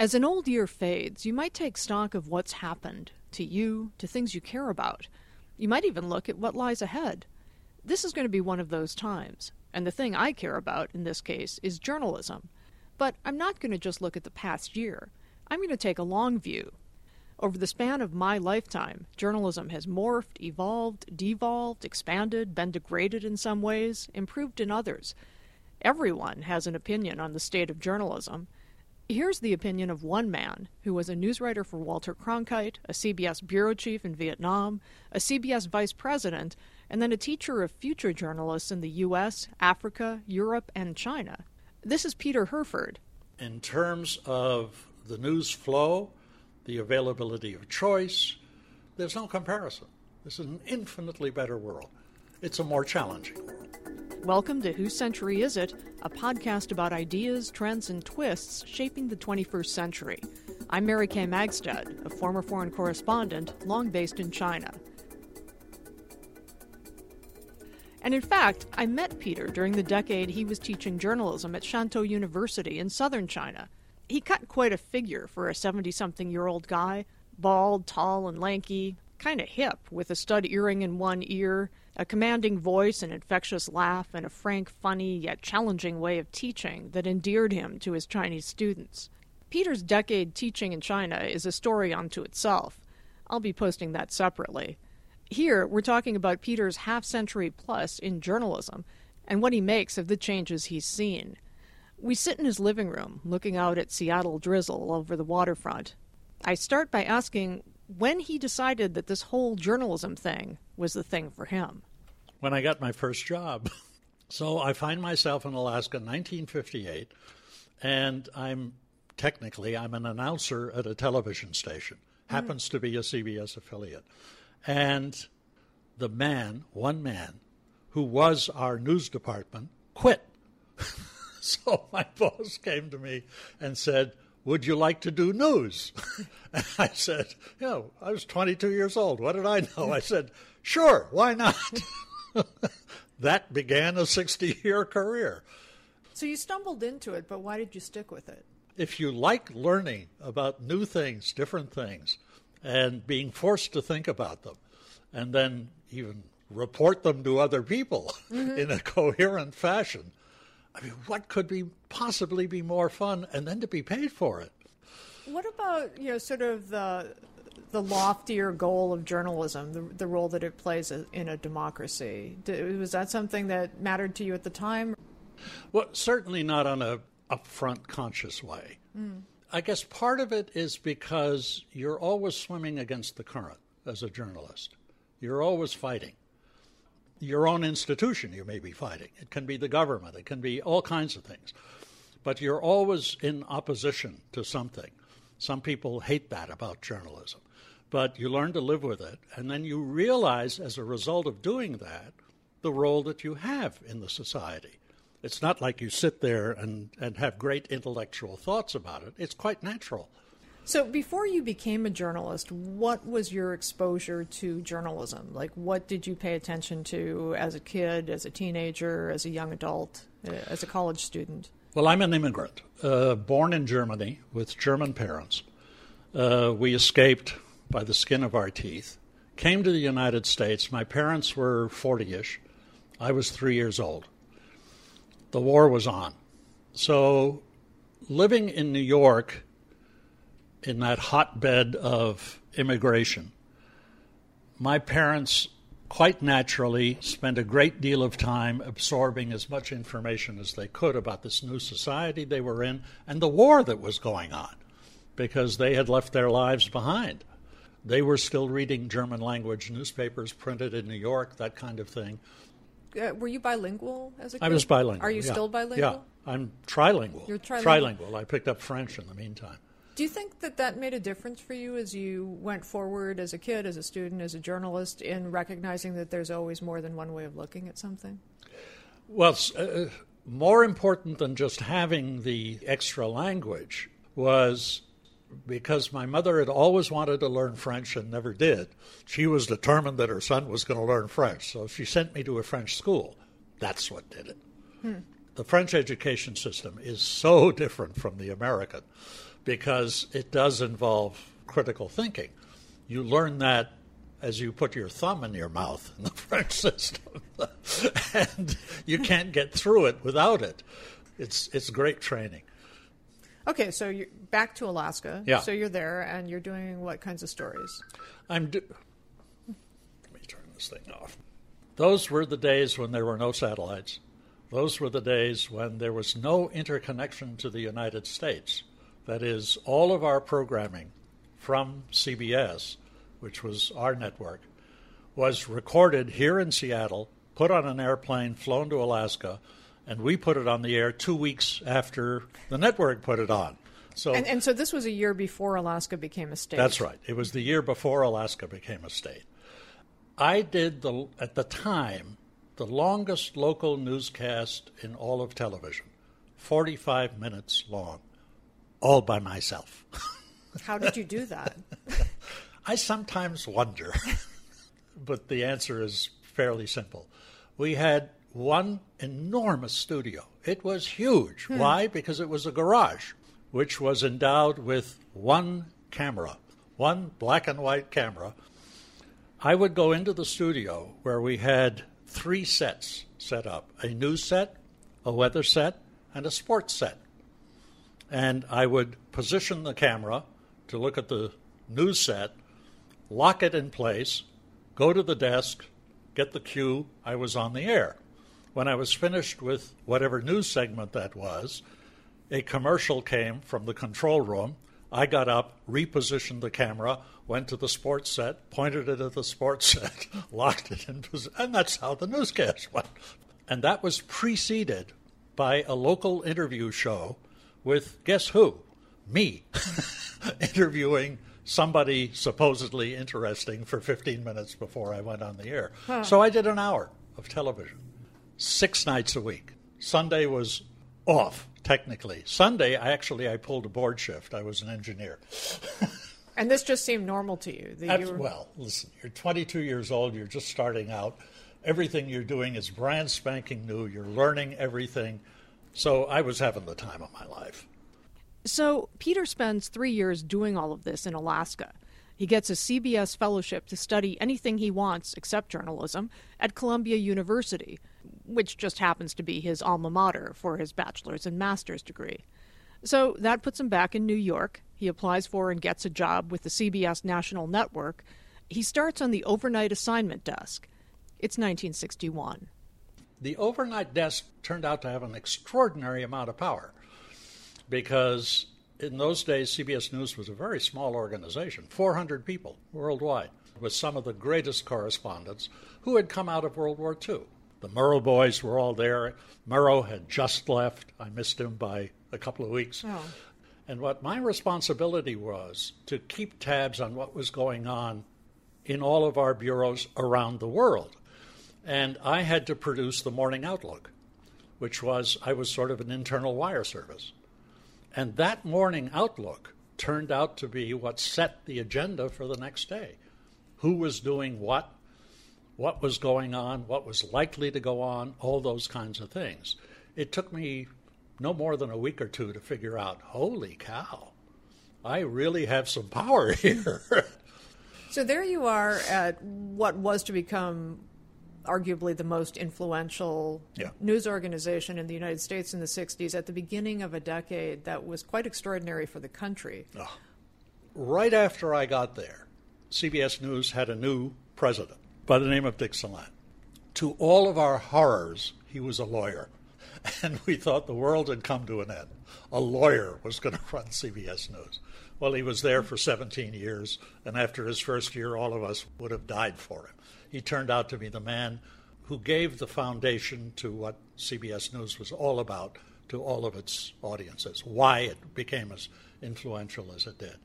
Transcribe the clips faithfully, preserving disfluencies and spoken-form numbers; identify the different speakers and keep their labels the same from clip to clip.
Speaker 1: As an old year fades, you might take stock of what's happened to you, to things you care about. You might even look at what lies ahead. This is going to be one of those times, and the thing I care about in this case is journalism. But I'm not going to just look at the past year. I'm going to take a long view. Over the span of my lifetime, journalism has morphed, evolved, devolved, expanded, been degraded in some ways, improved in others. Everyone has an opinion on the state of journalism. Here's the opinion of one man who was a newswriter for Walter Cronkite, a C B S bureau chief in Vietnam, a C B S vice president, and then a teacher of future journalists in the U S, Africa, Europe, and China. This is Peter Herford.
Speaker 2: In terms of the news flow, the availability of choice, there's no comparison. This is an infinitely better world. It's a more challenging world.
Speaker 1: Welcome to Whose Century Is It?, a podcast about ideas, trends, and twists shaping the twenty-first century. I'm Mary Kay Magstad, a former foreign correspondent, long based in China. And in fact, I met Peter during the decade he was teaching journalism at Shantou University in southern China. He cut quite a figure for a seventy-something-year-old guy, bald, tall, and lanky, kind of hip, with a stud earring in one ear, a commanding voice, an infectious laugh, and a frank, funny, yet challenging way of teaching that endeared him to his Chinese students. Peter's decade teaching in China is a story unto itself. I'll be posting that separately. Here, we're talking about Peter's half-century plus in journalism and what he makes of the changes he's seen. We sit in his living room, looking out at Seattle drizzle over the waterfront. I start by asking when he decided that this whole journalism thing was the thing for him.
Speaker 2: When I got my first job. So I find myself in Alaska in nineteen fifty-eight, and I'm technically, I'm an announcer at a television station. Mm. Happens to be a C B S affiliate. And the man, one man, who was our news department, quit. So my boss came to me and said, "Would you like to do news?" And I said, you know, I was twenty-two years old. What did I know? I said, sure, why not? That began a sixty-year career.
Speaker 1: So you stumbled into it, but why did you stick with it?
Speaker 2: If you like learning about new things, different things, and being forced to think about them, and then even report them to other people mm-hmm. in a coherent fashion, I mean, what could be possibly be more fun, and then to be paid for it?
Speaker 1: What about, you know, sort of the the loftier goal of journalism, the, the role that it plays in a democracy? Was that something that mattered to you at the time?
Speaker 2: Well, certainly not on a upfront, conscious way. Mm. I guess part of it is because you're always swimming against the current as a journalist. You're always fighting. Your own institution you may be fighting. It can be the government. It can be all kinds of things. But you're always in opposition to something. Some people hate that about journalism. But you learn to live with it, and then you realize as a result of doing that the role that you have in the society. It's not like you sit there and, and have great intellectual thoughts about it. It's quite natural.
Speaker 1: So before you became a journalist, what was your exposure to journalism? Like, what did you pay attention to as a kid, as a teenager, as a young adult, as a college student?
Speaker 2: Well, I'm an immigrant, uh, born in Germany with German parents. Uh, we escaped by the skin of our teeth, came to the United States. My parents were forty-ish. I was three years old. The war was on. So living in New York, in that hotbed of immigration, my parents quite naturally spent a great deal of time absorbing as much information as they could about this new society they were in and the war that was going on, because they had left their lives behind. They were still reading German language newspapers printed in New York, that kind of thing.
Speaker 1: Uh, were you bilingual as a kid?
Speaker 2: I was bilingual.
Speaker 1: Are you
Speaker 2: yeah.
Speaker 1: still bilingual?
Speaker 2: Yeah, I'm trilingual.
Speaker 1: You're trilingual.
Speaker 2: Trilingual. I picked up French in the meantime.
Speaker 1: Do you think that that made a difference for you as you went forward as a kid, as a student, as a journalist, in recognizing that there's always more than one way of looking at something?
Speaker 2: Well, uh, more important than just having the extra language was because my mother had always wanted to learn French and never did. She was determined that her son was going to learn French, so she sent me to a French school. That's what did it. Hmm. The French education system is so different from the American. because it does involve critical thinking. You learn that as you put your thumb in your mouth in the French system, and you can't get through it without it. It's it's great training.
Speaker 1: Okay, so you're back to Alaska.
Speaker 2: Yeah.
Speaker 1: So you're there, and you're doing what kinds of stories?
Speaker 2: I'm. Do- Let me turn this thing off. Those were the days when there were no satellites. Those were the days when there was no interconnection to the United States. That is, all of our programming from C B S, which was our network, was recorded here in Seattle, put on an airplane, flown to Alaska, and we put it on the air two weeks after the network put it on. So,
Speaker 1: and, and so this was a year before Alaska became a state.
Speaker 2: That's right. It was the year before Alaska became a state. I did, the at the time, the longest local newscast in all of television, forty-five minutes long, all by myself.
Speaker 1: How did you do that?
Speaker 2: I sometimes wonder, but the answer is fairly simple. We had one enormous studio. It was huge. Hmm. Why? Because it was a garage, which was endowed with one camera, one black and white camera. I would go into the studio where we had three sets set up, a news set, a weather set, and a sports set. And I would position the camera to look at the news set, lock it in place, go to the desk, get the cue, I was on the air. When I was finished with whatever news segment that was, a commercial came from the control room. I got up, repositioned the camera, went to the sports set, pointed it at the sports set, locked it in position, and that's how the newscast went. And that was preceded by a local interview show with, guess who? Me, interviewing somebody supposedly interesting for fifteen minutes before I went on the air. Huh. So I did an hour of television, six nights a week. Sunday was off, technically. Sunday, I actually, I pulled a board shift. I was an engineer.
Speaker 1: And this just seemed normal to you?
Speaker 2: That you were... Well, listen, you're twenty-two years old, you're just starting out. Everything you're doing is brand spanking new. You're learning everything. So I was having the time of my life.
Speaker 1: So Peter spends three years doing all of this in Alaska. He gets a C B S fellowship to study anything he wants except journalism at Columbia University, which just happens to be his alma mater for his bachelor's and master's degree. So that puts him back in New York. He applies for and gets a job with the C B S National Network. He starts on the overnight assignment desk. It's nineteen sixty-one.
Speaker 2: The overnight desk turned out to have an extraordinary amount of power because in those days, C B S News was a very small organization, four hundred people worldwide, with some of the greatest correspondents who had come out of World War Two. The Murrow boys were all there. Murrow had just left. I missed him by a couple of weeks. Oh. And what my responsibility was to keep tabs on what was going on in all of our bureaus around the world. And I had to produce the Morning Outlook, which was, I was sort of an internal wire service. And that Morning Outlook turned out to be what set the agenda for the next day. Who was doing what, what was going on, what was likely to go on, all those kinds of things. It took me no more than a week or two to figure out, holy cow, I really have some power here.
Speaker 1: So there you are at what was to become arguably the most influential
Speaker 2: yeah.
Speaker 1: news organization in the United States in the sixties at the beginning of a decade that was quite extraordinary for the country.
Speaker 2: Oh. Right after I got there, C B S News had a new president by the name of Dick Salant. To all of our horrors, he was a lawyer. And we thought the world had come to an end. A lawyer was going to run C B S News. Well, he was there for seventeen years, and after his first year, all of us would have died for him. He turned out to be the man who gave the foundation to what C B S News was all about to all of its audiences, why it became as influential as it did.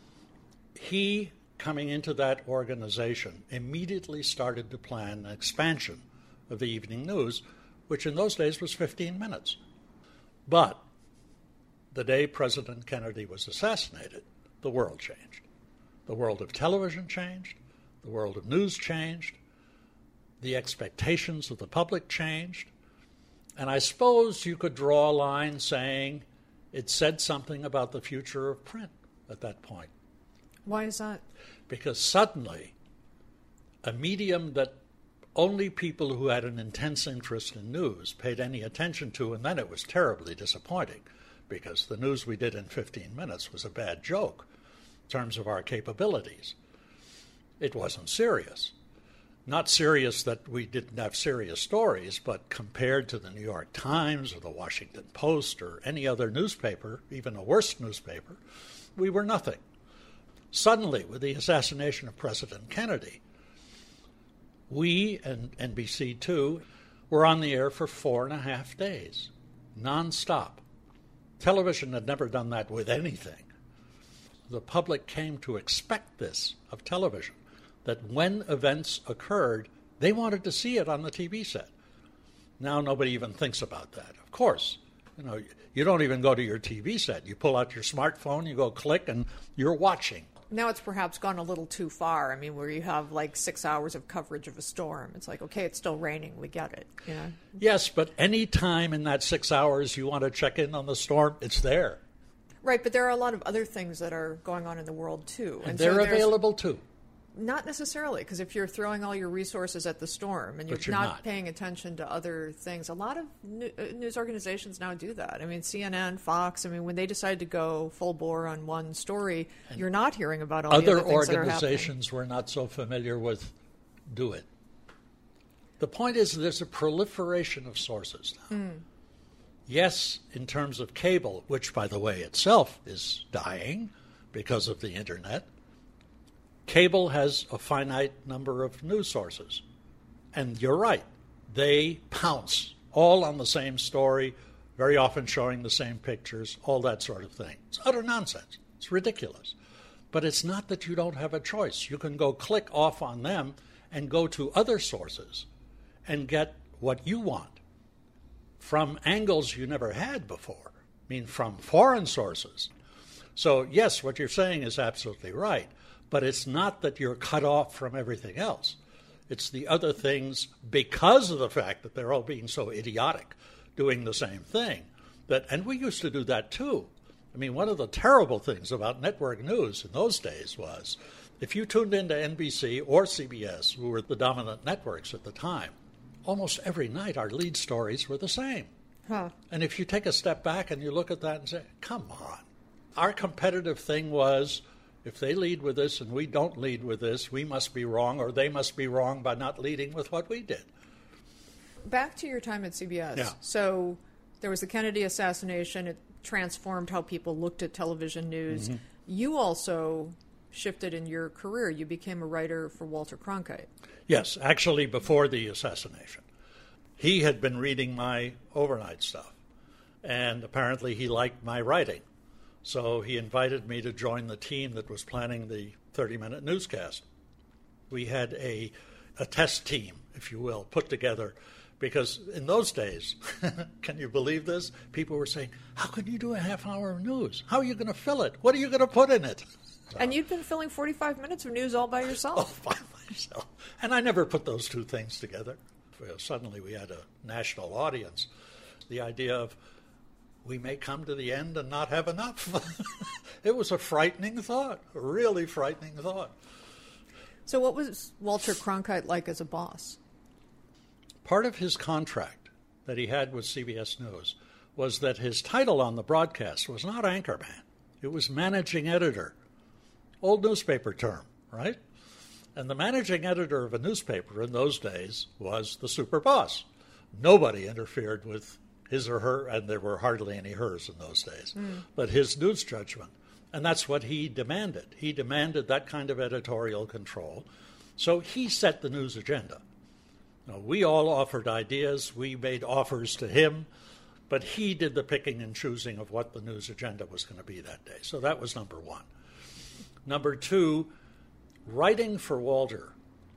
Speaker 2: He, coming into that organization, immediately started to plan an expansion of the evening news, which in those days was fifteen minutes. But the day President Kennedy was assassinated, the world changed. The world of television changed. The world of news changed. The expectations of the public changed. And I suppose you could draw a line saying it said something about the future of print at that point.
Speaker 1: Why is that?
Speaker 2: Because suddenly, a medium that only people who had an intense interest in news paid any attention to, and then it was terribly disappointing, because the news we did in fifteen minutes was a bad joke in terms of our capabilities. It wasn't serious. Not serious that we didn't have serious stories, but compared to the New York Times or the Washington Post or any other newspaper, even a worse newspaper, we were nothing. Suddenly, with the assassination of President Kennedy, we, and N B C too, were on the air for four and a half days, nonstop. Television had never done that with anything. The public came to expect this of television, that when events occurred, they wanted to see it on the T V set. Now nobody even thinks about that. Of course, you know, you don't even go to your T V set. You pull out your smartphone, you go click, and you're watching.
Speaker 1: Now it's perhaps gone a little too far. I mean, where you have like six hours of coverage of a storm. It's like, okay, it's still raining. We get it. You know?
Speaker 2: Yes, but any time in that six hours you want to check in on the storm, it's there.
Speaker 1: Right, but there are a lot of other things that are going on in the world too.
Speaker 2: And, and they're so available too.
Speaker 1: Not necessarily, because if you're throwing all your resources at the storm and you're,
Speaker 2: you're
Speaker 1: not,
Speaker 2: not
Speaker 1: paying attention to other things, a lot of news organizations now do that. I mean, C N N, Fox, I mean, when they decide to go full bore on one story, and you're not hearing about all
Speaker 2: other
Speaker 1: the other things that are happening.
Speaker 2: Other organizations we're not so familiar with do it. The point is there's a proliferation of sources now. Mm. Yes, in terms of cable, which, by the way, itself is dying because of the Internet, cable has a finite number of news sources. And you're right. They pounce all on the same story, very often showing the same pictures, all that sort of thing. It's utter nonsense. It's ridiculous. But it's not that you don't have a choice. You can go click off on them and go to other sources and get what you want from angles you never had before. I mean, from foreign sources. So, yes, what you're saying is absolutely right. But it's not that you're cut off from everything else. It's the other things, because of the fact that they're all being so idiotic, doing the same thing. That, and we used to do that too. I mean, one of the terrible things about network news in those days was if you tuned into N B C or C B S, who were the dominant networks at the time, almost every night our lead stories were the same. Huh. And if you take a step back and you look at that and say, come on. Our competitive thing was, if they lead with this and we don't lead with this, we must be wrong, or they must be wrong by not leading with what we did.
Speaker 1: Back to your time at C B S.
Speaker 2: Yeah.
Speaker 1: So there was the Kennedy assassination. It transformed how people looked at television news. Mm-hmm. You also shifted in your career. You became a writer for Walter Cronkite.
Speaker 2: Yes, actually before the assassination. He had been reading my overnight stuff, and apparently he liked my writing. So he invited me to join the team that was planning the thirty-minute newscast. We had a, a test team, if you will, put together, because in those days, can you believe this? People were saying, how can you do a half hour of news? How are you going to fill it? What are you going to put in it? So,
Speaker 1: and you'd been filling forty-five minutes of news all by yourself.
Speaker 2: All by myself. And I never put those two things together. Suddenly we had a national audience. The idea of, we may come to the end and not have enough. It was a frightening thought, a really frightening thought.
Speaker 1: So what was Walter Cronkite like as a boss?
Speaker 2: Part of his contract that he had with C B S News was that his title on the broadcast was not anchorman. It was managing editor. Old newspaper term, right? And the managing editor of a newspaper in those days was the super boss. Nobody interfered with his or her, and there were hardly any hers in those days, mm. but his news judgment. And that's what he demanded. He demanded that kind of editorial control. So he set the news agenda. Now, we all offered ideas. We made offers to him, but he did the picking and choosing of what the news agenda was going to be that day. So that was number one. Number two, writing for Walter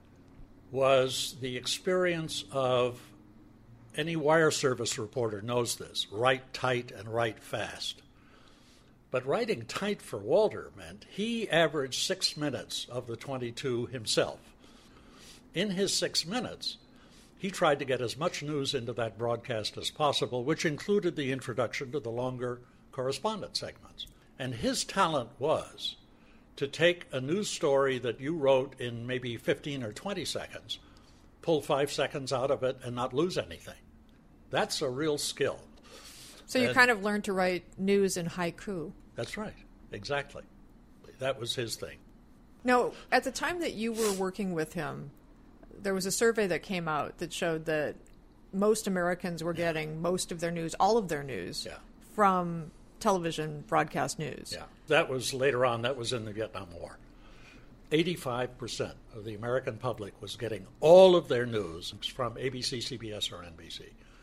Speaker 2: was the experience of, any wire service reporter knows this, write tight and write fast. But writing tight for Walter meant he averaged six minutes of the twenty-two himself. In his six minutes, he tried to get as much news into that broadcast as possible, which included the introduction to the longer correspondent segments. And his talent was to take a news story that you wrote in maybe fifteen or twenty seconds, pull five seconds out of it, and not lose anything. That's a real skill.
Speaker 1: So you
Speaker 2: and
Speaker 1: kind of learned to write news in haiku.
Speaker 2: That's right. Exactly. That was his thing.
Speaker 1: Now, at the time that you were working with him, there was a survey that came out that showed that most Americans were getting most of their news, all of their news,
Speaker 2: Yeah.
Speaker 1: from television broadcast news.
Speaker 2: Yeah. That was later on, that was in the Vietnam War. eighty-five percent of the American public was getting all of their news from A B C, C B S, or N B C.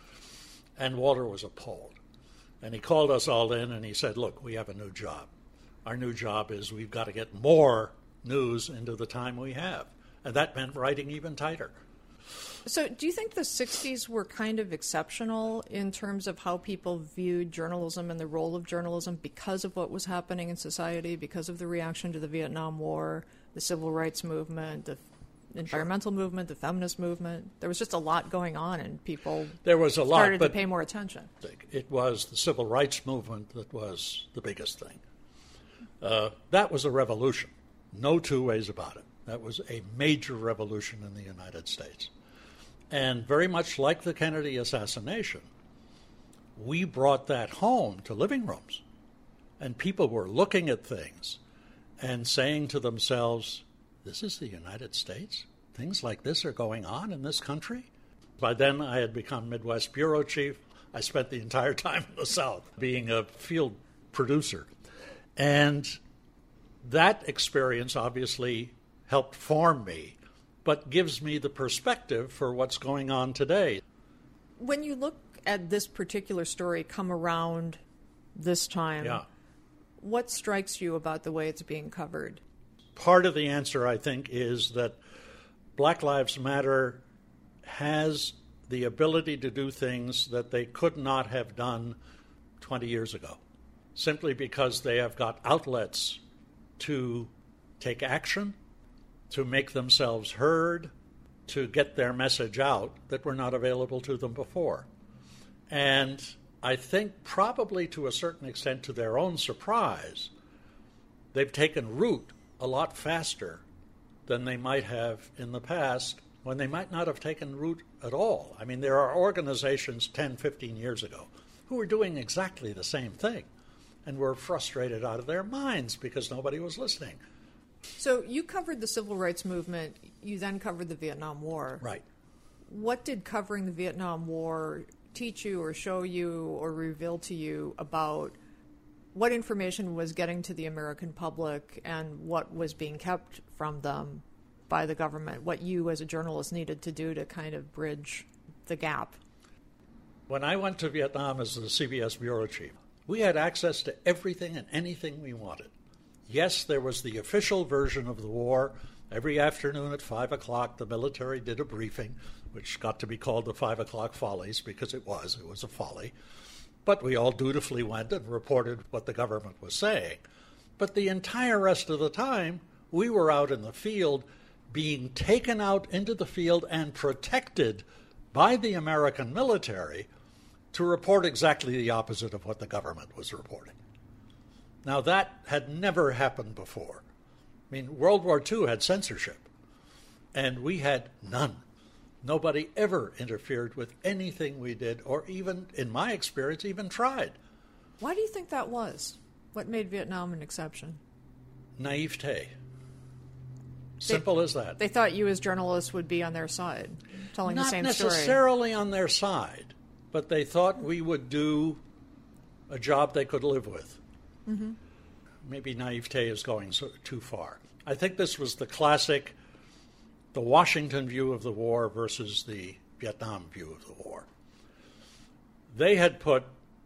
Speaker 2: And Walter was appalled. And he called us all in and he said, look, we have a new job. Our new job is we've got to get more news into the time we have. And that meant writing even tighter.
Speaker 1: So do you think the sixties were kind of exceptional in terms of how people viewed journalism and the role of journalism because of what was happening in society, because of the reaction to the Vietnam War, the civil rights movement, the environmental sure. movement, the feminist movement? There was just a lot going on, and people
Speaker 2: there was a lot,
Speaker 1: started
Speaker 2: but
Speaker 1: to pay more attention.
Speaker 2: It was the civil rights movement that was the biggest thing. Uh, that was a revolution. No two ways about it. That was a major revolution in the United States. And very much like the Kennedy assassination, we brought that home to living rooms. And people were looking at things and saying to themselves, this is the United States? Things like this are going on in this country? By then, I had become Midwest bureau chief. I spent the entire time in the South being a field producer. And that experience obviously helped form me, but gives me the perspective for what's going on today.
Speaker 1: When you look at this particular story come around this time,
Speaker 2: yeah.
Speaker 1: what strikes you about the way it's being covered?
Speaker 2: Part of the answer, I think, is that Black Lives Matter has the ability to do things that they could not have done twenty years ago, simply because they have got outlets to take action, to make themselves heard, to get their message out that were not available to them before. And I think probably to a certain extent, to their own surprise, they've taken root a lot faster than they might have in the past, when they might not have taken root at all. I mean, there are organizations ten, fifteen years ago who were doing exactly the same thing and were frustrated out of their minds because nobody was listening.
Speaker 1: So you covered the civil rights movement. You then covered the Vietnam War.
Speaker 2: Right.
Speaker 1: What did covering the Vietnam War teach you or show you or reveal to you about what information was getting to the American public and what was being kept from them by the government, what you as a journalist needed to do to kind of bridge the gap?
Speaker 2: When I went to Vietnam as the C B S bureau chief, we had access to everything and anything we wanted. Yes, there was the official version of the war. Every afternoon at five o'clock, the military did a briefing, which got to be called the five o'clock follies because it was. It was a folly. But we all dutifully went and reported what the government was saying. But the entire rest of the time, we were out in the field, being taken out into the field and protected by the American military to report exactly the opposite of what the government was reporting. Now, that had never happened before. I mean, World War Two had censorship, and we had none. Nobody ever interfered with anything we did, or even, in my experience, even tried.
Speaker 1: Why do you think that was? What made Vietnam an exception?
Speaker 2: Naivete. Simple
Speaker 1: they,
Speaker 2: as that.
Speaker 1: They thought you as journalists would be on their side, telling
Speaker 2: Not
Speaker 1: the same story.
Speaker 2: Not necessarily on their side, but they thought we would do a job they could live with.
Speaker 1: Mm-hmm.
Speaker 2: Maybe naivete is going so, too far. I think this was the classic, the Washington view of the war versus the Vietnam view of the war. They had put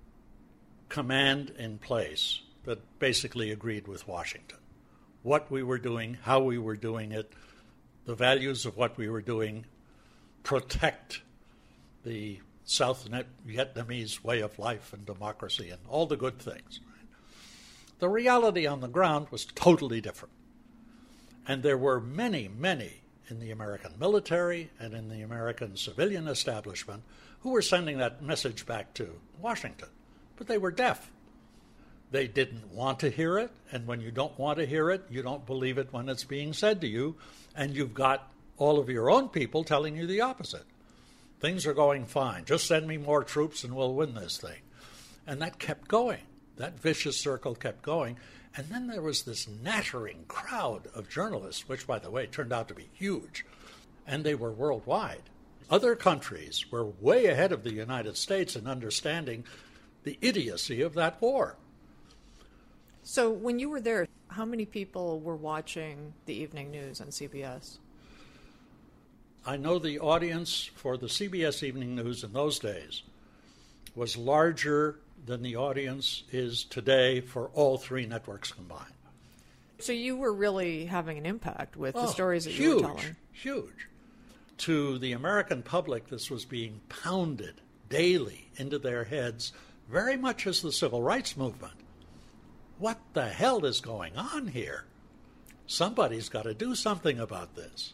Speaker 2: command in place that basically agreed with Washington. What we were doing, how we were doing it, the values of what we were doing, protect the South Vietnamese way of life and democracy and all the good things. The reality on the ground was totally different. And there were many, many in the American military and in the American civilian establishment who were sending that message back to Washington. But they were deaf. They didn't want to hear it, and when you don't want to hear it, you don't believe it when it's being said to you, and you've got all of your own people telling you the opposite. Things are going fine. Just send me more troops and we'll win this thing. And that kept going. That vicious circle kept going. And then there was this nattering crowd of journalists, which, by the way, turned out to be huge, and they were worldwide. Other countries were way ahead of the United States in understanding the idiocy of that war.
Speaker 1: So when you were there, how many people were watching the evening news on C B S?
Speaker 2: I know the audience for the C B S Evening News in those days was larger than the audience is today for all three networks combined.
Speaker 1: So you were really having an impact with
Speaker 2: oh,
Speaker 1: the stories that
Speaker 2: huge,
Speaker 1: you were telling.
Speaker 2: Huge. To the American public, this was being pounded daily into their heads, very much as the civil rights movement. What the hell is going on here? Somebody's got to do something about this.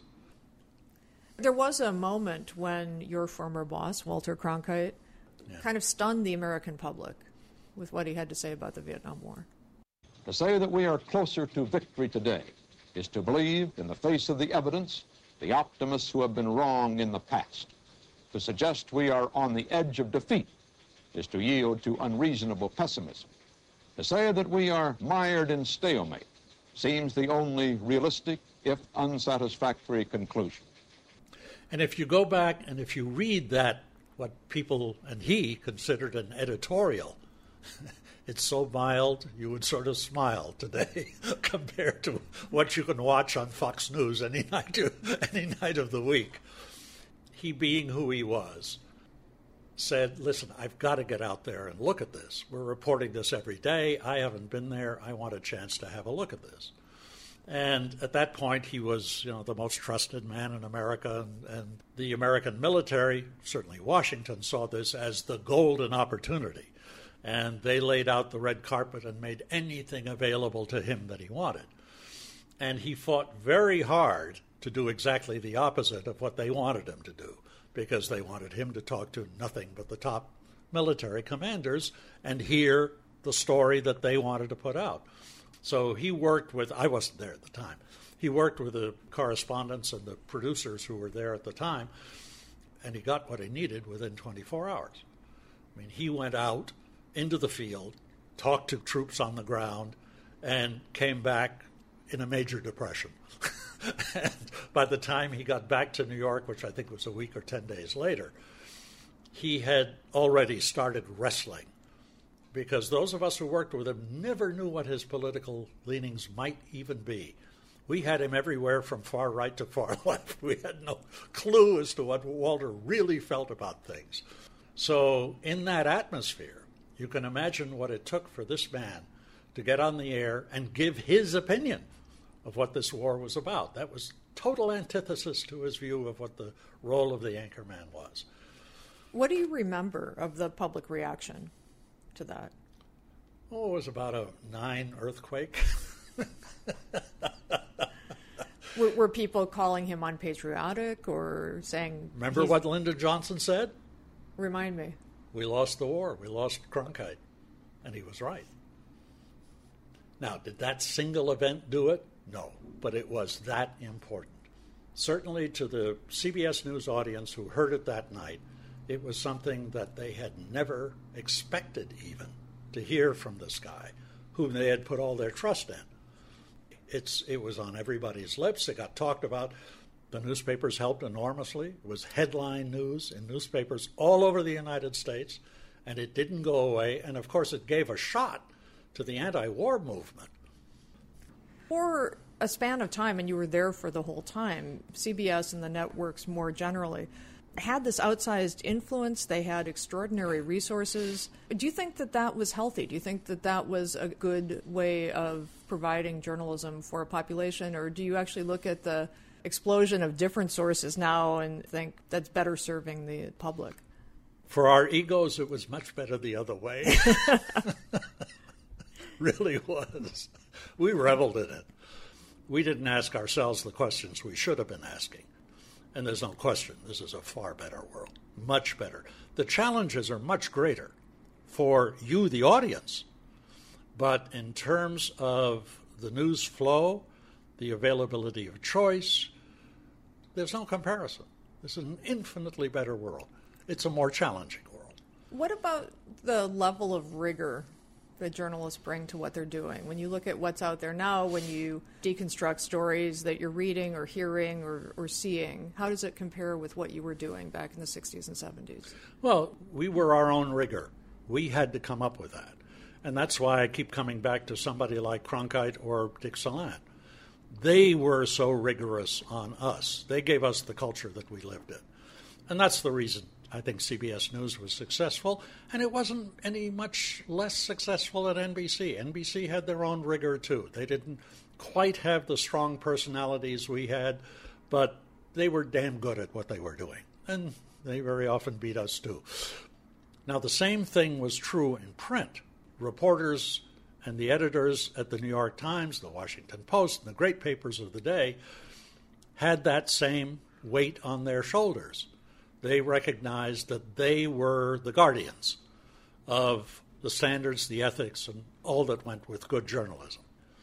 Speaker 1: There was a moment when your former boss, Walter Cronkite, yeah. kind of stunned the American public with what he had to say about the Vietnam War.
Speaker 3: To say that we are closer to victory today is to believe, in the face of the evidence, the optimists who have been wrong in the past. To suggest we are on the edge of defeat is to yield to unreasonable pessimism. To say that we are mired in stalemate seems the only realistic, if unsatisfactory, conclusion.
Speaker 2: And if you go back and if you read that, what people and he considered an editorial, it's so mild you would sort of smile today compared to what you can watch on Fox News any night, any night of the week. He, being who he was, said, listen, I've got to get out there and look at this. We're reporting this every day. I haven't been there. I want a chance to have a look at this. And at that point, he was, you know, the most trusted man in America, and, and the American military, certainly Washington, saw this as the golden opportunity. And they laid out the red carpet and made anything available to him that he wanted. And he fought very hard to do exactly the opposite of what they wanted him to do, because they wanted him to talk to nothing but the top military commanders and hear the story that they wanted to put out. So he worked with, I wasn't there at the time, he worked with the correspondents and the producers who were there at the time, and he got what he needed within twenty-four hours. I mean, he went out into the field, talked to troops on the ground, and came back in a major depression. And by the time he got back to New York, which I think was a week or ten days later, he had already started wrestling, because those of us who worked with him never knew what his political leanings might even be. We had him everywhere from far right to far left. We had no clue as to what Walter really felt about things. So in that atmosphere, you can imagine what it took for this man to get on the air and give his opinion of what this war was about. That was total antithesis to his view of what the role of the anchorman was.
Speaker 1: What do you remember of the public reaction to that?
Speaker 2: Oh, it was about a nine earthquake.
Speaker 1: were, were people calling him unpatriotic or saying...
Speaker 2: Remember what Lyndon Johnson said?
Speaker 1: Remind me.
Speaker 2: We lost the war. We lost Cronkite. And he was right. Now, did that single event do it? No, but it was that important. Certainly to the C B S News audience who heard it that night, it was something that they had never expected even to hear from this guy, whom they had put all their trust in. It's, it was on everybody's lips. It got talked about. The newspapers helped enormously. It was headline news in newspapers all over the United States, and it didn't go away. And, of course, it gave a shot to the anti-war movement.
Speaker 1: For a span of time, and you were there for the whole time, C B S and the networks more generally had this outsized influence. They had extraordinary resources. Do you think that that was healthy? Do you think that that was a good way of providing journalism for a population? Or do you actually look at the explosion of different sources now and think that's better serving the public?
Speaker 2: For our egos, it was much better the other way. Really was. We reveled in it. We didn't ask ourselves the questions we should have been asking. And there's no question, this is a far better world, much better. The challenges are much greater for you, the audience, But in terms of the news flow, the availability of choice, there's no comparison. This is an infinitely better world. It's a more challenging world.
Speaker 1: What about the level of rigor that journalists bring to what they're doing? When you look at what's out there now, when you deconstruct stories that you're reading or hearing or, or seeing, how does it compare with what you were doing back in the sixties and seventies?
Speaker 2: Well, we were our own rigor. We had to come up with that. And that's why I keep coming back to somebody like Cronkite or Dick Salant. They were so rigorous on us. They gave us the culture that we lived in. And that's the reason I think C B S News was successful, and it wasn't any much less successful at N B C. N B C had their own rigor, too. They didn't quite have the strong personalities we had, but they were damn good at what they were doing, and they very often beat us, too. Now, the same thing was true in print. Reporters and the editors at the New York Times, the Washington Post, and the great papers of the day had that same weight on their shoulders. They recognized that they were the guardians of the standards, the ethics, and all that went with good journalism.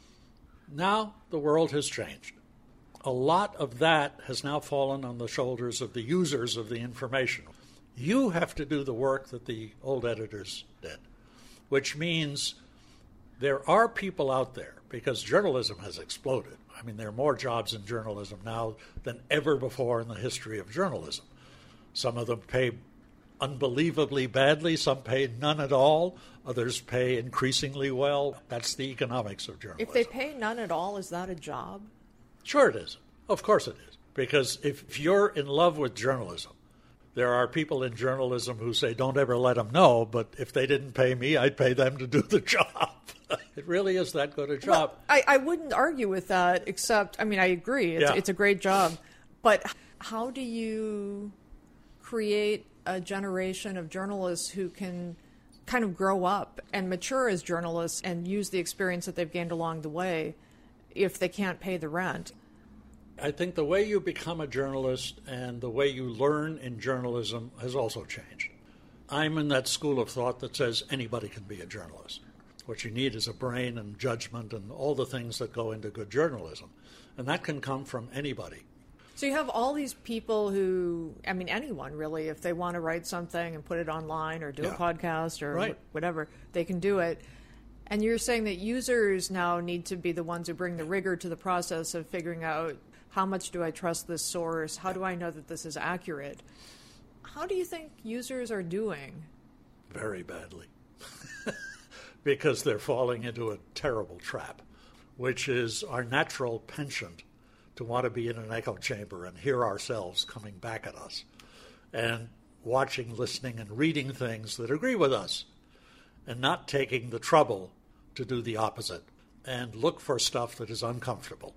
Speaker 2: Now the world has changed. A lot of that has now fallen on the shoulders of the users of the information. You have to do the work that the old editors did, which means there are people out there, because journalism has exploded. I mean, there are more jobs in journalism now than ever before in the history of journalism. Some of them pay unbelievably badly, some pay none at all, others pay increasingly well. That's the economics of journalism.
Speaker 1: If they pay none at all, is that a job?
Speaker 2: Sure it is. Of course it is. Because if you're in love with journalism, there are people in journalism who say, don't ever let them know, but if they didn't pay me, I'd pay them to do the job. It really is that good a job.
Speaker 1: Well, I, I wouldn't argue with that, except, I mean, I agree. It's,
Speaker 2: yeah.
Speaker 1: it's a great job. But how do you create a generation of journalists who can kind of grow up and mature as journalists and use the experience that they've gained along the way if they can't pay the rent?
Speaker 2: I think the way you become a journalist and the way you learn in journalism has also changed. I'm in that school of thought that says anybody can be a journalist. What you need is a brain and judgment and all the things that go into good journalism. And that can come from anybody.
Speaker 1: So you have all these people who, I mean, anyone really, if they want to write something and put it online or do
Speaker 2: yeah.
Speaker 1: a podcast or
Speaker 2: right.
Speaker 1: whatever, they can do it. And you're saying that users now need to be the ones who bring the rigor to the process of figuring out, how much do I trust this source? How do I know that this is accurate? How do you think users are doing?
Speaker 2: Very badly. Because they're falling into a terrible trap, which is our natural penchant to want to be in an echo chamber and hear ourselves coming back at us and watching, listening, and reading things that agree with us and not taking the trouble to do the opposite and look for stuff that is uncomfortable.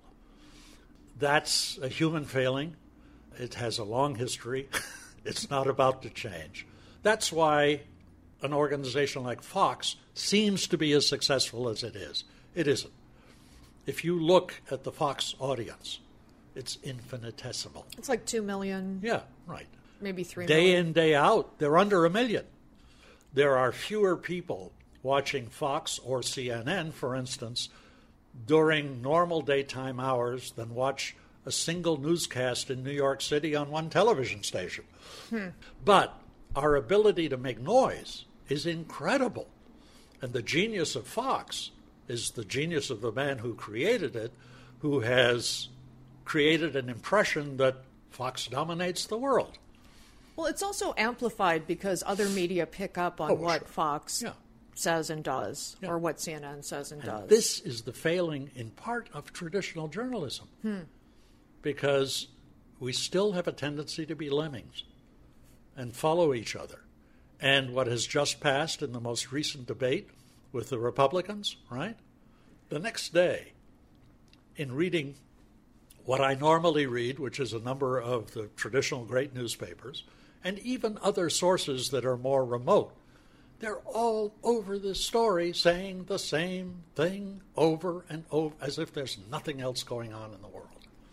Speaker 2: That's a human failing. It has a long history. It's not about to change. That's why an organization like Fox seems to be as successful as it is. It isn't. If you look at the Fox audience, it's infinitesimal.
Speaker 1: It's like two million.
Speaker 2: Yeah, right.
Speaker 1: Maybe three
Speaker 2: day
Speaker 1: million.
Speaker 2: in, day out, they're under a million. There are fewer people watching Fox or C N N, for instance, during normal daytime hours than watch a single newscast in New York City on one television station. Hmm. But our ability to make noise is incredible. And the genius of Fox is the genius of the man who created it, who has created an impression that Fox dominates the world.
Speaker 1: Well, it's also amplified because other media pick up on
Speaker 2: oh,
Speaker 1: what
Speaker 2: sure.
Speaker 1: Fox
Speaker 2: yeah.
Speaker 1: says and does,
Speaker 2: yeah.
Speaker 1: or what C N N says and,
Speaker 2: and
Speaker 1: does.
Speaker 2: This is the failing, in part, of traditional journalism.
Speaker 1: Hmm.
Speaker 2: Because we still have a tendency to be lemmings and follow each other. And what has just passed in the most recent debate with the Republicans, right? The next day, in reading what I normally read, which is a number of the traditional great newspapers, and even other sources that are more remote, they're all over this story saying the same thing over and over, as if there's nothing else going on in the world.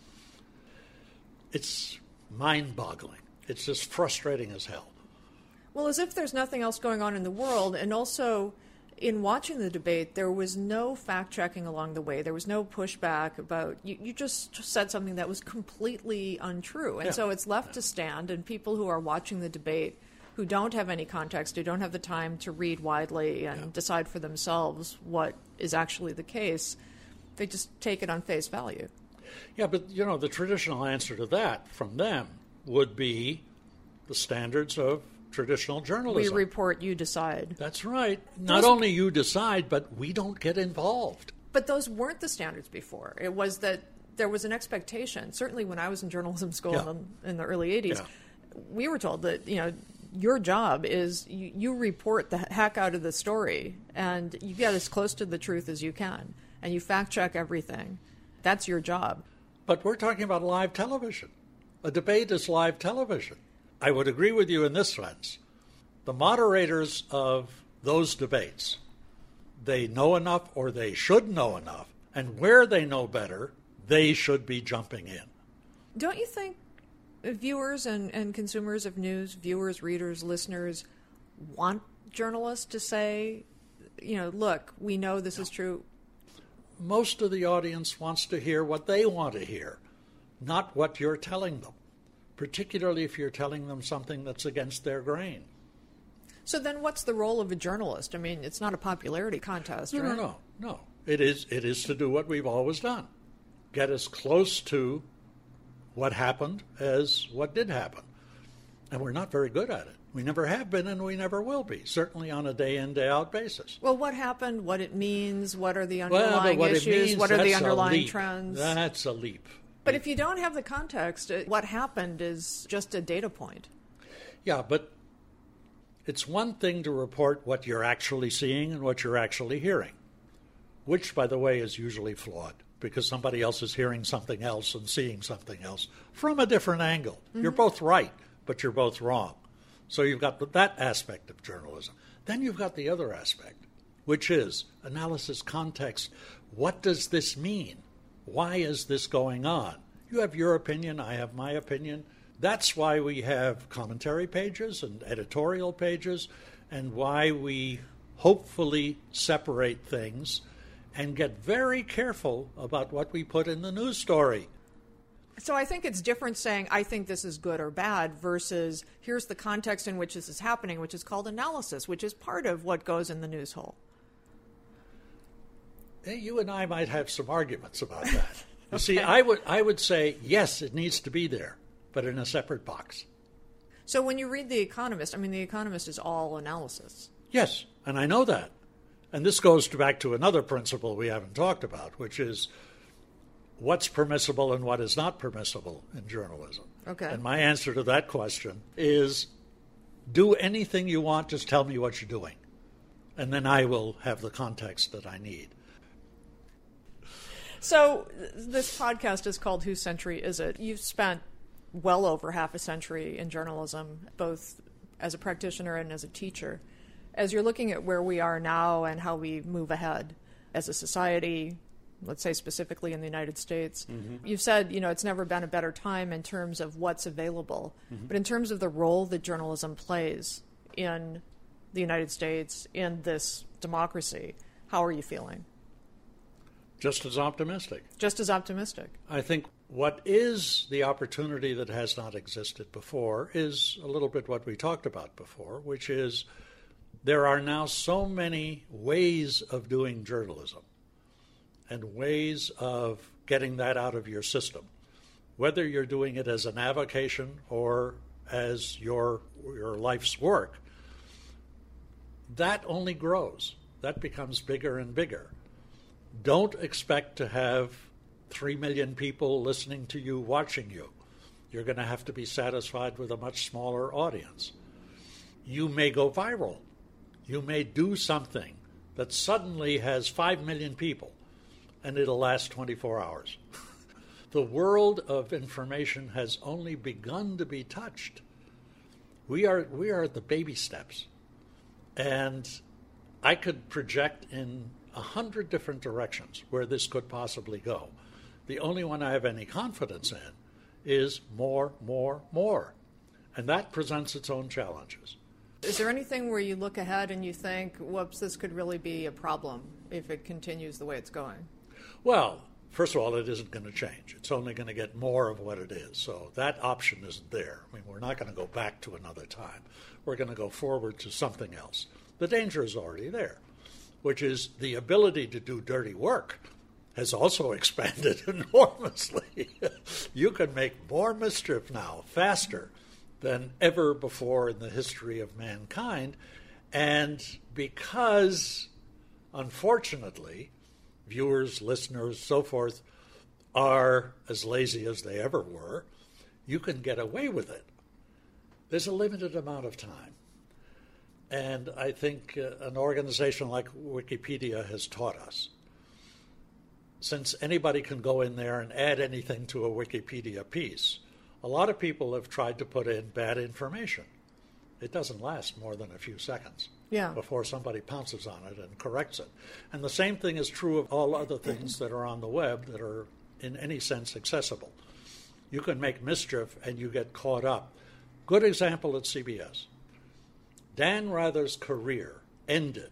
Speaker 2: It's mind-boggling. It's just frustrating as hell.
Speaker 1: Well, as if there's nothing else going on in the world, and also in watching the debate, there was no fact-checking along the way. There was no pushback about, you, you just said something that was completely untrue. And yeah. so it's left to stand, and people who are watching the debate who don't have any context, who don't have the time to read widely and yeah. decide for themselves what is actually the case, they just take it on face value.
Speaker 2: Yeah, but, you know, the traditional answer to that from them would be the standards of traditional journalism.
Speaker 1: We report, you decide.
Speaker 2: That's right. Not those, only you decide, but we don't get involved.
Speaker 1: But those weren't the standards before. It was that there was an expectation. Certainly when I was in journalism school yeah. in, the, in the early eighties, yeah. we were told that, you know, your job is you, you report the heck out of the story, and you get as close to the truth as you can, and you fact-check everything. That's your job.
Speaker 2: But we're talking about live television. A debate is live television. I would agree with you in this sense. The moderators of those debates, they know enough, or they should know enough, and where they know better, they should be jumping in.
Speaker 1: Don't you think viewers and, and consumers of news, viewers, readers, listeners, want journalists to say, you know, look, we know this no. is true?
Speaker 2: Most of the audience wants to hear what they want to hear, not what you're telling them, particularly if you're telling them something that's against their grain.
Speaker 1: So then what's the role of a journalist? I mean, it's not a popularity contest,
Speaker 2: no,
Speaker 1: right?
Speaker 2: No, no, no. It is, it is to do what we've always done. Get as close to what happened as what did happen. And we're not very good at it. We never have been, and we never will be, certainly on a day-in, day-out basis.
Speaker 1: Well, what happened, what it means, what are the underlying
Speaker 2: well, what
Speaker 1: issues,
Speaker 2: it means,
Speaker 1: what are the
Speaker 2: that's
Speaker 1: underlying trends?
Speaker 2: That's a leap.
Speaker 1: But if you don't have the context, what happened is just a data point.
Speaker 2: Yeah, but it's one thing to report what you're actually seeing and what you're actually hearing, which, by the way, is usually flawed because somebody else is hearing something else and seeing something else from a different angle. Mm-hmm. You're both right, but you're both wrong. So you've got that aspect of journalism. Then you've got the other aspect, which is analysis, context. What does this mean? Why is this going on? You have your opinion, I have my opinion. That's why we have commentary pages and editorial pages, and why we hopefully separate things and get very careful about what we put in the news story.
Speaker 1: So I think it's different saying, I think this is good or bad, versus here's the context in which this is happening, which is called analysis, which is part of what goes in the news hole.
Speaker 2: Hey, you and I might have some arguments about that. You okay. see, I would I would say, yes, it needs to be there, but in a separate box.
Speaker 1: So when you read The Economist, I mean, The Economist is all analysis.
Speaker 2: Yes, and I know that. And this goes back to another principle we haven't talked about, which is what's permissible and what is not permissible in journalism.
Speaker 1: Okay.
Speaker 2: And my answer to that question is, do anything you want, just tell me what you're doing. And then I will have the context that I need.
Speaker 1: So this podcast is called Whose Century Is It? You've spent well over half a century in journalism, both as a practitioner and as a teacher. As you're looking at where we are now and how we move ahead as a society, let's say specifically in the United States, mm-hmm. you've said, you know, it's never been a better time in terms of what's available. Mm-hmm. But in terms of the role that journalism plays in the United States, in this democracy, how are you feeling?
Speaker 2: Just as optimistic.
Speaker 1: Just as optimistic.
Speaker 2: I think what is the opportunity that has not existed before is a little bit what we talked about before, which is there are now so many ways of doing journalism and ways of getting that out of your system, whether you're doing it as an avocation or as your your life's work. That only grows. That becomes bigger and bigger. Don't expect to have three million people listening to you, watching you. You're going to have to be satisfied with a much smaller audience. You may go viral. You may do something that suddenly has five million people, and it'll last twenty-four hours. The world of information has only begun to be touched. We are we are at the baby steps. And I could project in a hundred different directions where this could possibly go. The only one I have any confidence in is more, more, more. And that presents its own challenges.
Speaker 1: Is there anything where you look ahead and you think, whoops, this could really be a problem if it continues the way it's going?
Speaker 2: Well, first of all, it isn't going to change. It's only going to get more of what it is. So that option isn't there. I mean, we're not going to go back to another time. We're going to go forward to something else. The danger is already there, which is the ability to do dirty work has also expanded enormously. You can make more mischief now, faster than ever before in the history of mankind. And because, unfortunately, viewers, listeners, so forth, are as lazy as they ever were, you can get away with it. There's a limited amount of time. And I think uh, an organization like Wikipedia has taught us. Since anybody can go in there and add anything to a Wikipedia piece, a lot of people have tried to put in bad information. It doesn't last more than a few seconds
Speaker 1: yeah.
Speaker 2: before somebody pounces on it and corrects it. And the same thing is true of all other things that are on the web that are in any sense accessible. You can make mischief and you get caught up. Good example at C B S. Dan Rather's career ended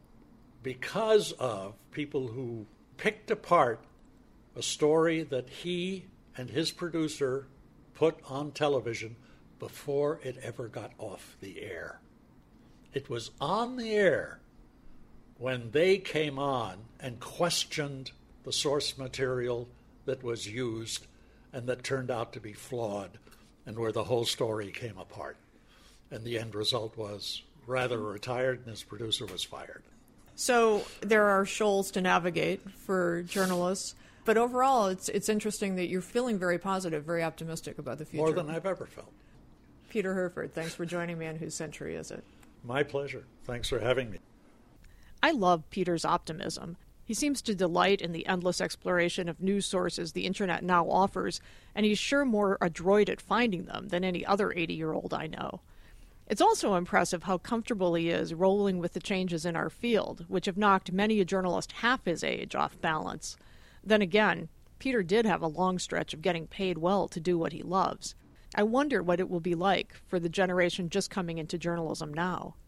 Speaker 2: because of people who picked apart a story that he and his producer put on television before it ever got off the air. It was on the air when they came on and questioned the source material that was used and that turned out to be flawed and where the whole story came apart. And the end result was Rather retired and his producer was fired.
Speaker 1: So there are shoals to navigate for journalists, but overall it's it's interesting that you're feeling very positive, very optimistic about the future.
Speaker 2: More than I've ever felt.
Speaker 1: Peter Herford, thanks for joining me on Whose Century Is It?
Speaker 2: My pleasure. Thanks for having me.
Speaker 1: I love Peter's optimism. He seems to delight in the endless exploration of news sources the internet now offers, and he's sure more adroit at finding them than any other eighty-year-old I know. It's also impressive how comfortable he is rolling with the changes in our field, which have knocked many a journalist half his age off balance. Then again, Peter did have a long stretch of getting paid well to do what he loves. I wonder what it will be like for the generation just coming into journalism now.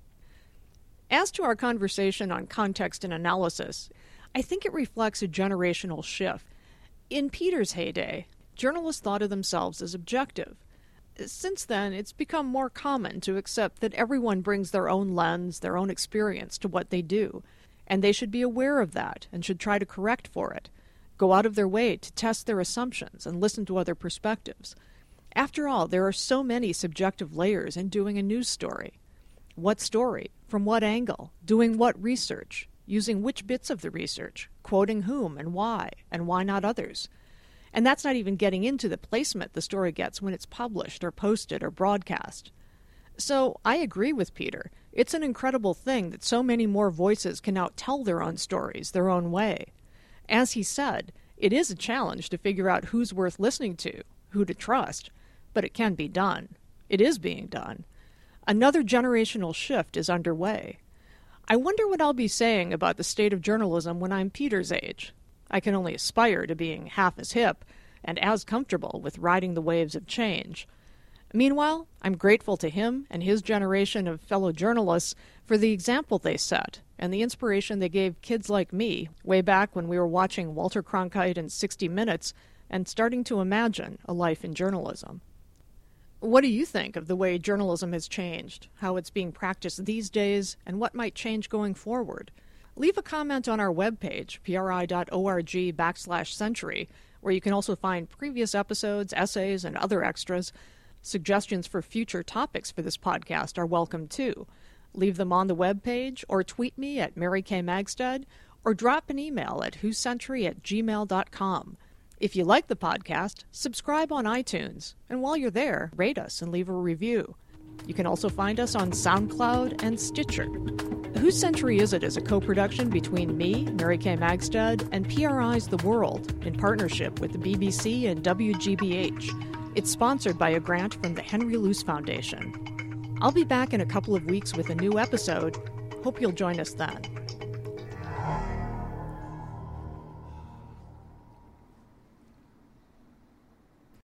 Speaker 1: As to our conversation on context and analysis, I think it reflects a generational shift. In Peter's heyday, journalists thought of themselves as objective. Since then, it's become more common to accept that everyone brings their own lens, their own experience to what they do, and they should be aware of that and should try to correct for it, go out of their way to test their assumptions and listen to other perspectives. After all, there are so many subjective layers in doing a news story. What story? From what angle? Doing what research? Using which bits of the research? Quoting whom and why? And why not others? And that's not even getting into the placement the story gets when it's published or posted or broadcast. So I agree with Peter. It's an incredible thing that so many more voices can now tell their own stories their own way. As he said, it is a challenge to figure out who's worth listening to, who to trust, but it can be done. It is being done. Another generational shift is underway. I wonder what I'll be saying about the state of journalism when I'm Peter's age. I can only aspire to being half as hip and as comfortable with riding the waves of change. Meanwhile, I'm grateful to him and his generation of fellow journalists for the example they set and the inspiration they gave kids like me way back when we were watching Walter Cronkite and sixty minutes and starting to imagine a life in journalism. What do you think of the way journalism has changed, how it's being practiced these days, and what might change going forward? Leave a comment on our webpage, pri.org backslash century, where you can also find previous episodes, essays, and other extras. Suggestions for future topics for this podcast are welcome too. Leave them on the webpage, or tweet me at Mary Kay Magstead, or drop an email at whocentury at gmail dot com. If you like the podcast, subscribe on iTunes, and while you're there, rate us and leave a review. You can also find us on SoundCloud and Stitcher. Whose Century Is It is a co-production between me, Mary Kay Magstead, and P R I's The World in partnership with the B B C and W G B H. It's sponsored by a grant from the Henry Luce Foundation. I'll be back in a couple of weeks with a new episode. Hope you'll join us then.